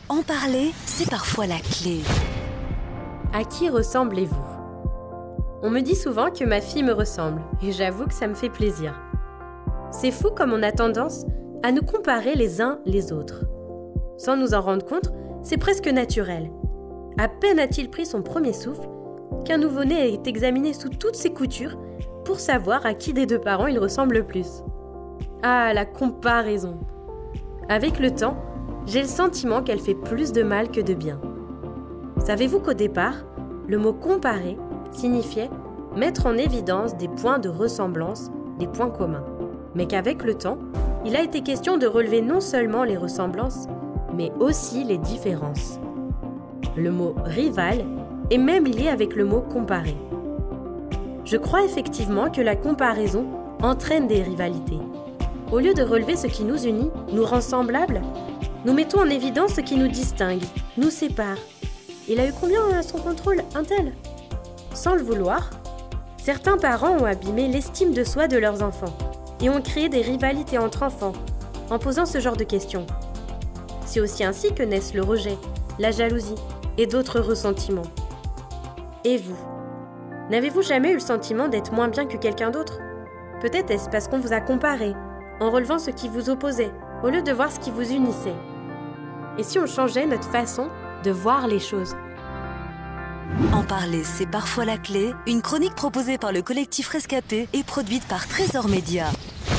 En parler, c'est parfois la clé. À qui ressemblez-vous? On me dit souvent que ma fille me ressemble, et j'avoue que ça me fait plaisir. C'est fou comme on a tendance à nous comparer les uns les autres. Sans nous en rendre compte, c'est presque naturel. À peine a-t-il pris son premier souffle, qu'un nouveau-né est examiné sous toutes ses coutures pour savoir à qui des deux parents il ressemble le plus. Ah, la comparaison! Avec le temps, j'ai le sentiment qu'elle fait plus de mal que de bien. Savez-vous qu'au départ, le mot « comparer » signifiait mettre en évidence des points de ressemblance, des points communs, mais qu'avec le temps, il a été question de relever non seulement les ressemblances, mais aussi les différences. Le mot « rival » est même lié avec le mot « comparer ». Je crois effectivement que la comparaison entraîne des rivalités. Au lieu de relever ce qui nous unit, nous rend semblables, nous mettons en évidence ce qui nous distingue, nous sépare. Il a eu combien à son contrôle, un tel? Sans le vouloir, certains parents ont abîmé l'estime de soi de leurs enfants et ont créé des rivalités entre enfants en posant ce genre de questions. C'est aussi ainsi que naissent le rejet, la jalousie et d'autres ressentiments. Et vous? N'avez-vous jamais eu le sentiment d'être moins bien que quelqu'un d'autre? Peut-être est-ce parce qu'on vous a comparé, en relevant ce qui vous opposait, au lieu de voir ce qui vous unissait. Et si on changeait notre façon de voir les choses? En parler, c'est parfois la clé. Une chronique proposée par le collectif Rescapé et produite par Trésor Média.